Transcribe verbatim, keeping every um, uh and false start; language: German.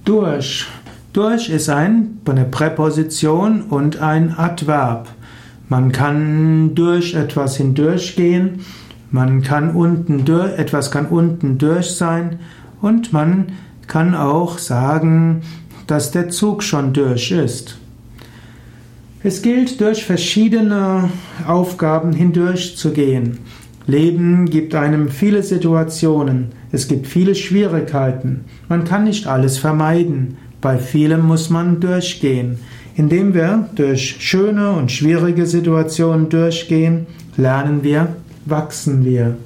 Durch. Durch ist ein, eine Präposition und ein Adverb. Man kann durch etwas hindurchgehen, man kann unten durch, etwas kann unten durch sein und man kann auch sagen, dass der Zug schon durch ist. Es gilt, durch verschiedene Aufgaben hindurchzugehen. Leben gibt einem viele Situationen, es gibt viele Schwierigkeiten. Man kann nicht alles vermeiden. Bei vielem muss man durchgehen. Indem wir durch schöne und schwierige Situationen durchgehen, lernen wir, wachsen wir.